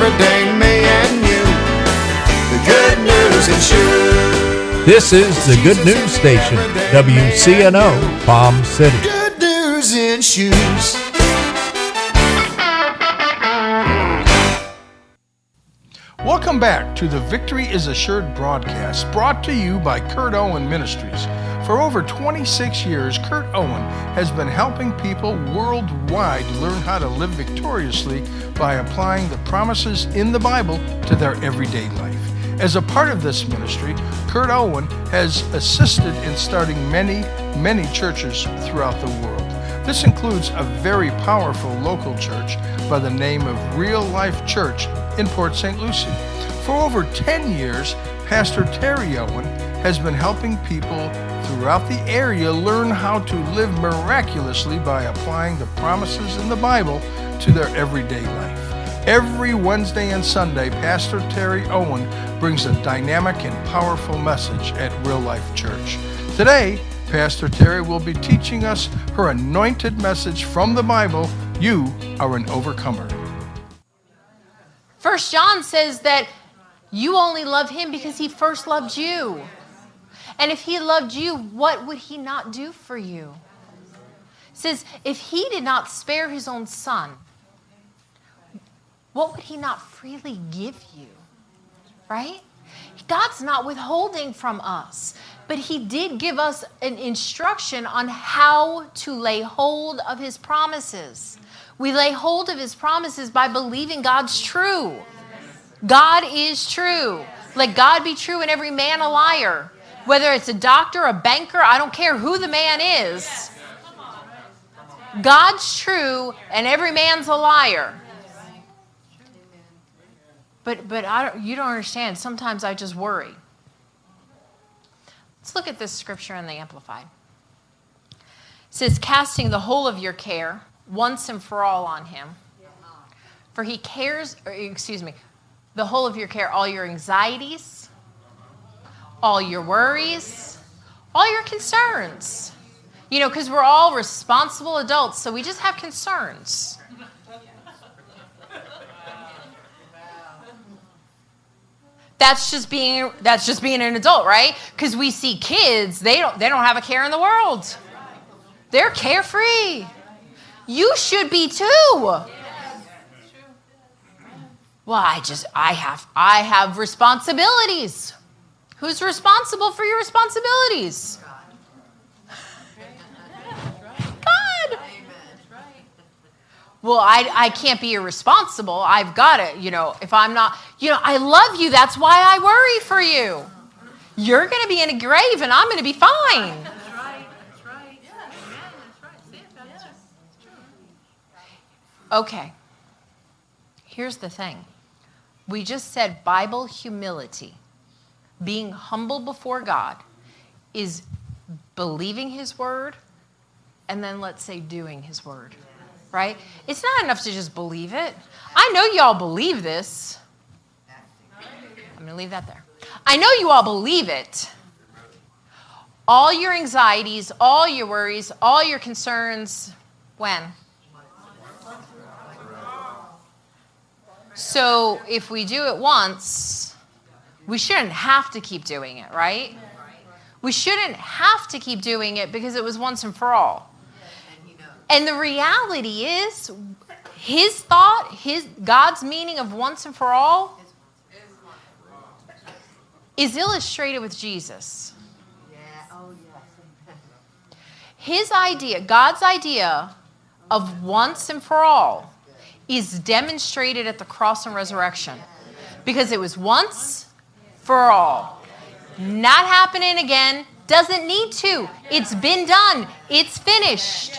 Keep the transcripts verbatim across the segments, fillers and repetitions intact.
everyday me and you. The Good News in Shoes. This is the Good News Station, W C N O, Palm City. Good News in Shoes. Welcome back to the Victory is Assured broadcast, brought to you by Kurt Owen Ministries. For over twenty-six years, Kurt Owen has been helping people worldwide learn how to live victoriously by applying the promises in the Bible to their everyday life. As a part of this ministry, Kurt Owen has assisted in starting many, many churches throughout the world. This includes a very powerful local church by the name of Real Life Church in Port Saint Lucie. For over ten years, Pastor Terry Owen has been helping people throughout the area learn how to live miraculously by applying the promises in the Bible to their everyday life. Every Wednesday and Sunday, Pastor Terry Owen brings a dynamic and powerful message at Real Life Church. Today, Pastor Terry will be teaching us her anointed message from the Bible, You Are an Overcomer. First John says that you only love him because he first loved you. And if he loved you, what would he not do for you? It says, if he did not spare his own son, what would he not freely give you? Right? God's not withholding from us, but he did give us an instruction on how to lay hold of his promises. We lay hold of his promises by believing God's true. God is true. Let God be true and every man a liar. Whether it's a doctor, a banker, I don't care who the man is. God's true and every man's a liar. But but I don't, you don't understand. Sometimes I just worry. Let's look at this scripture in the Amplified. It says, casting the whole of your care once and for all on him. For he cares, or excuse me, the whole of your care, all your anxieties, all your worries, all your concerns. You know, because we're all responsible adults, so we just have concerns. That's just being that's just being an adult, right? Because we see kids, they don't they don't have a care in the world. They're carefree. You should be too. Well, I just I have I have responsibilities. Who's responsible for your responsibilities? God. Well, I, I can't be irresponsible. I've got it. You know, if I'm not, you know, I love you. That's why I worry for you. You're going to be in a grave and I'm going to be fine. That's right. That's right. Yeah. That's right. See it? That's true. Okay. Here's the thing. We just said Bible humility, being humble before God, is believing his word and then let's say doing his word. Right? It's not enough to just believe it. I know you all believe this. I'm going to leave that there. I know you all believe it. All your anxieties, all your worries, all your concerns, when? So if we do it once, we shouldn't have to keep doing it, right? We shouldn't have to keep doing it because it was once and for all. And the reality is, his thought, his God's meaning of once and for all is illustrated with Jesus. His idea, God's idea of once and for all is demonstrated at the cross and resurrection. Because it was once for all. Not happening again. Doesn't need to. It's been done. It's finished.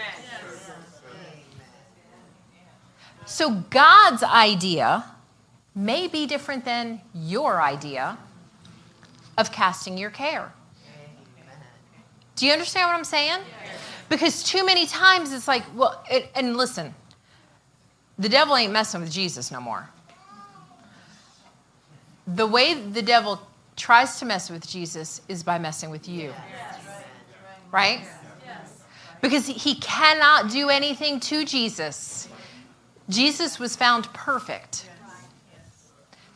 So God's idea may be different than your idea of casting your care. Do you understand what I'm saying? Because too many times it's like, well, it, and listen, the devil ain't messing with Jesus no more. The way the devil tries to mess with Jesus is by messing with you. Right? Because he cannot do anything to Jesus. Jesus was found perfect.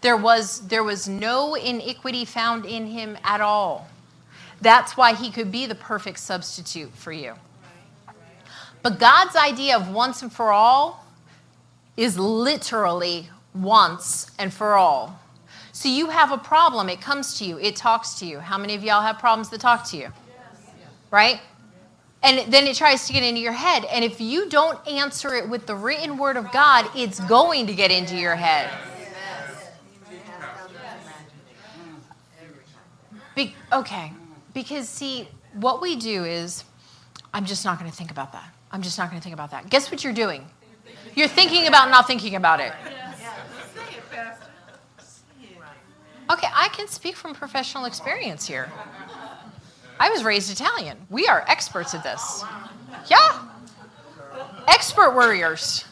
There was, there was no iniquity found in him at all. That's why he could be the perfect substitute for you. But God's idea of once and for all is literally once and for all. So you have a problem, it comes to you, it talks to you. How many of y'all have problems that talk to you? Right? And then it tries to get into your head. And if you don't answer it with the written word of God, it's going to get into your head. Be- okay. Because, see, what we do is, I'm just not going to think about that. I'm just not going to think about that. Guess what you're doing? You're thinking about not thinking about it. Okay, I can speak from professional experience here. I was raised Italian. We are experts at this. Yeah. Expert warriors.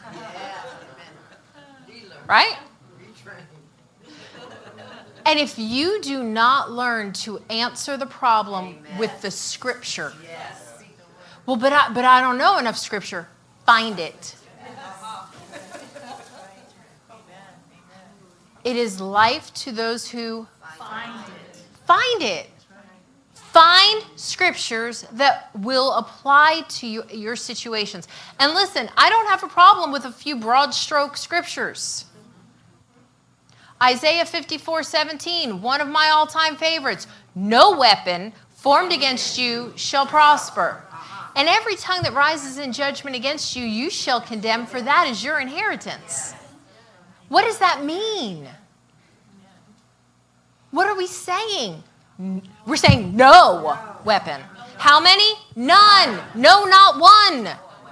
Right? And if you do not learn to answer the problem with the scripture, well, but I, but I don't know enough scripture. Find it. It is life to those who find it. Find it. Find scriptures that will apply to you, your situations. And listen, I don't have a problem with a few broad stroke scriptures. Isaiah fifty-four seventeen, one of my all-time favorites. No weapon formed against you shall prosper. And every tongue that rises in judgment against you, you shall condemn, for that is your inheritance. What does that mean? What are we saying? We're saying no weapon. How many? None. No, not one.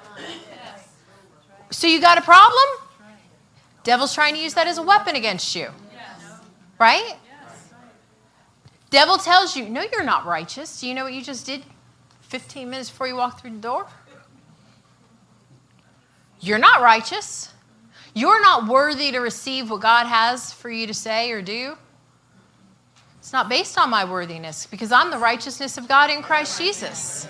So you got a problem? Devil's trying to use that as a weapon against you. Right? Devil tells you, no, you're not righteous. Do you know what you just did fifteen minutes before you walked through the door? You're not righteous. You're not worthy to receive what God has for you to say or do. It's not based on my worthiness, because I'm the righteousness of God in Christ Jesus.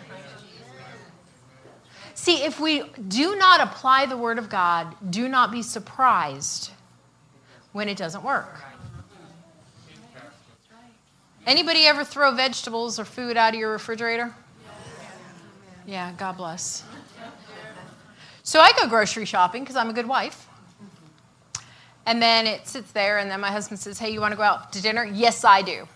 See, if we do not apply the word of God, do not be surprised when it doesn't work. Anybody ever throw vegetables or food out of your refrigerator? Yeah, God bless. So I go grocery shopping because I'm a good wife. And then it sits there, and then my husband says, hey, you want to go out to dinner? Yes, I do.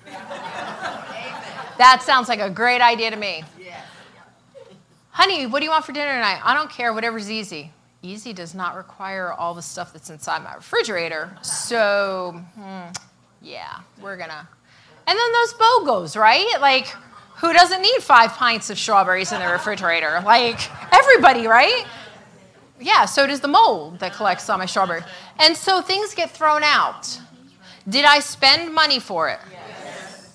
That sounds like a great idea to me. Honey, what do you want for dinner tonight? I don't care, whatever's easy. Easy does not require all the stuff that's inside my refrigerator. So, hmm, yeah, we're going to. And then those BOGOs, right? Like, who doesn't need five pints of strawberries in their refrigerator? Like, everybody, right? Yeah, so does the mold that collects on my strawberry. And so things get thrown out. Did I spend money for it? Yes.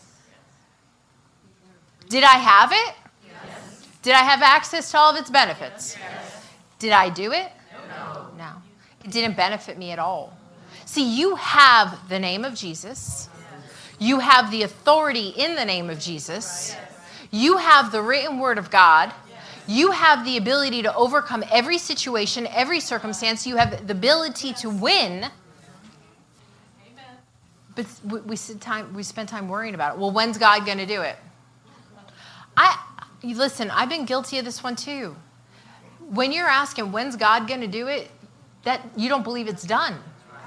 Did I have it? Yes. Did I have access to all of its benefits? Yes. Did I do it? No. No. It didn't benefit me at all. See, you have the name of Jesus. You have the authority in the name of Jesus. You have the written word of God. You have the ability to overcome every situation, every circumstance. You have the ability to win. But we, we, spend time, we spend time worrying about it. Well, when's God going to do it? I listen, I've been guilty of this one too. When you're asking, when's God going to do it, that you don't believe it's done.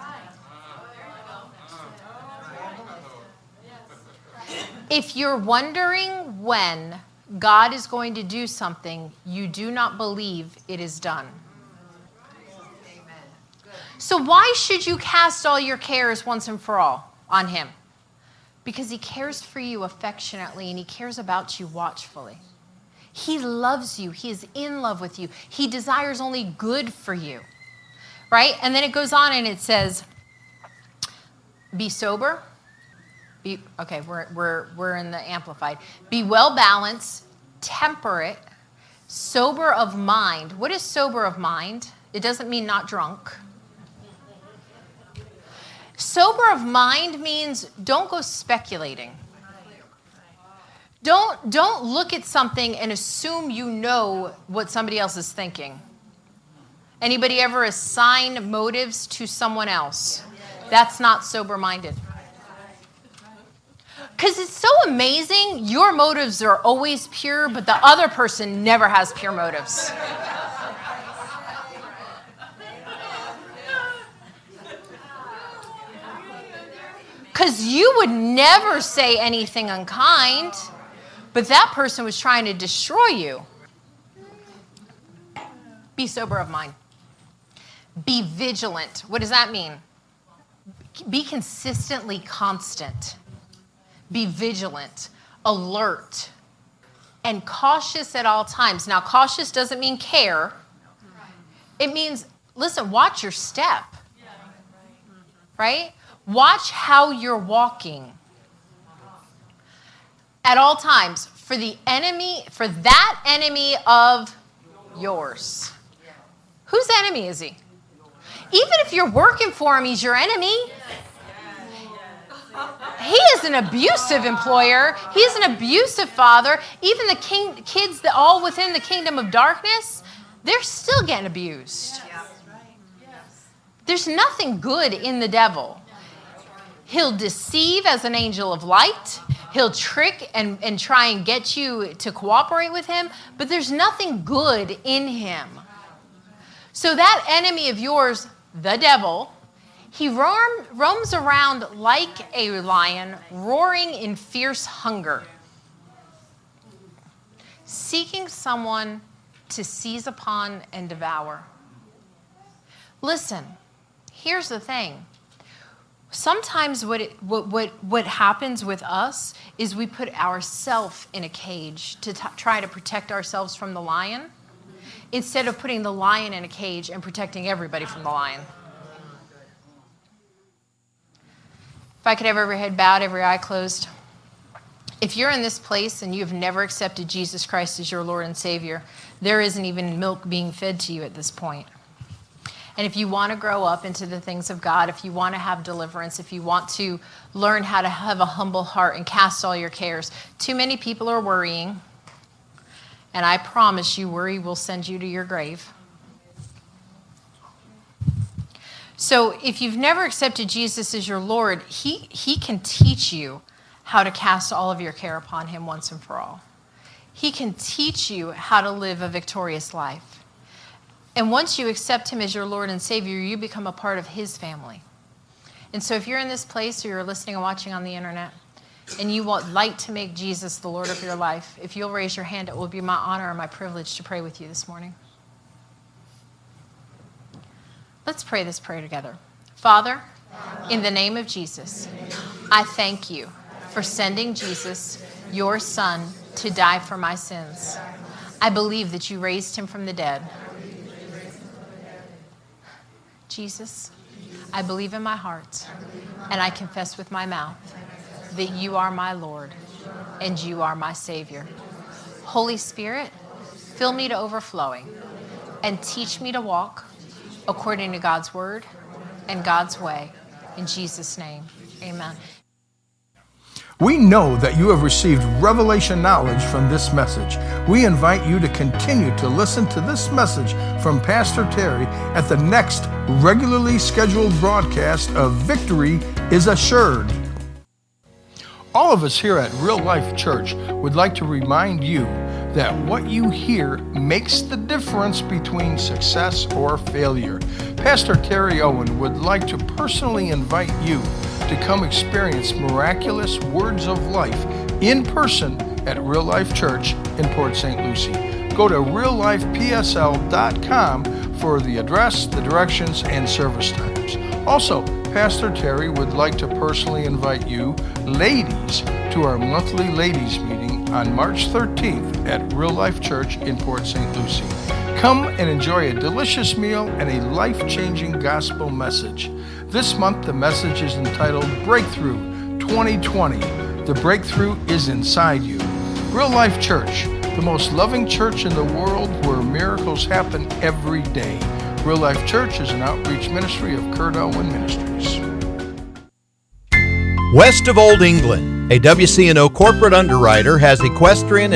If you're wondering when God is going to do something, you do not believe it is done. So why should you cast all your cares once and for all on him? Because he cares for you affectionately, and he cares about you watchfully. He loves you. He is in love with you. He desires only good for you. Right? And then it goes on and it says, be sober. Be, okay, we're, we're, we're in the Amplified. Be well balanced, temperate, sober of mind. What is sober of mind? It doesn't mean not drunk. Sober of mind means don't go speculating. Don't, don't look at something and assume you know what somebody else is thinking. Anybody ever assign motives to someone else? That's not sober-minded. Because it's so amazing, your motives are always pure, but the other person never has pure motives. Because you would never say anything unkind, but that person was trying to destroy you. Be sober of mind. Be vigilant. What does that mean? Be consistently constant. Be vigilant, alert, and cautious at all times. Now, cautious doesn't mean care. It means, listen, watch your step. Right? Watch how you're walking. At all times, for the enemy, for that enemy of yours. Whose enemy is he? Even if you're working for him, he's your enemy. He is an abusive employer. He's an abusive father. Even the king, kids that all within the kingdom of darkness, they're still getting abused. There's nothing good in the devil. He'll deceive as an angel of light. He'll trick and, and try and get you to cooperate with him, but there's nothing good in him. So that enemy of yours, the devil, he roam, roams around like a lion, roaring in fierce hunger, seeking someone to seize upon and devour. Listen, here's the thing. Sometimes what, it, what, what, what happens with us is we put ourselves in a cage to t- try to protect ourselves from the lion, instead of putting the lion in a cage and protecting everybody from the lion. If I could have every head bowed, every eye closed. If you're in this place and you've never accepted Jesus Christ as your Lord and Savior, there isn't even milk being fed to you at this point. And if you want to grow up into the things of God, if you want to have deliverance, if you want to learn how to have a humble heart and cast all your cares, too many people are worrying. And I promise you, worry will send you to your grave. So if you've never accepted Jesus as your Lord, he, he can teach you how to cast all of your care upon him once and for all. He can teach you how to live a victorious life. And once you accept him as your Lord and Savior, you become a part of his family. And so if you're in this place or you're listening and watching on the internet, and you would like to make Jesus the Lord of your life, if you'll raise your hand, it will be my honor and my privilege to pray with you this morning. Let's pray this prayer together. Father, in the name of Jesus, I thank you for sending Jesus, your Son, to die for my sins. I believe that you raised him from the dead. Jesus, I believe in my heart, and I confess with my mouth that you are my Lord and you are my Savior. Holy Spirit, fill me to overflowing and teach me to walk according to God's word and God's way. In Jesus' name, amen. We know that you have received revelation knowledge from this message. We invite you to continue to listen to this message from Pastor Terry at the next regularly scheduled broadcast of Victory is Assured. All of us here at Real Life Church would like to remind you that what you hear makes the difference between success or failure. Pastor Terry Owen would like to personally invite you to come experience miraculous words of life in person at Real Life Church in Port Saint Lucie. Go to real life p s l dot com for the address, the directions, and service times. Also, Pastor Terry would like to personally invite you, ladies, to our monthly ladies meeting on March thirteenth at Real Life Church in Port Saint Lucie. Come and enjoy a delicious meal and a life-changing gospel message. This month, the message is entitled Breakthrough twenty twenty. The breakthrough is inside you. Real Life Church, the most loving church in the world where miracles happen every day. Real Life Church is an outreach ministry of Kurt Owen Ministries. West of Old England, a W C N O corporate underwriter has equestrian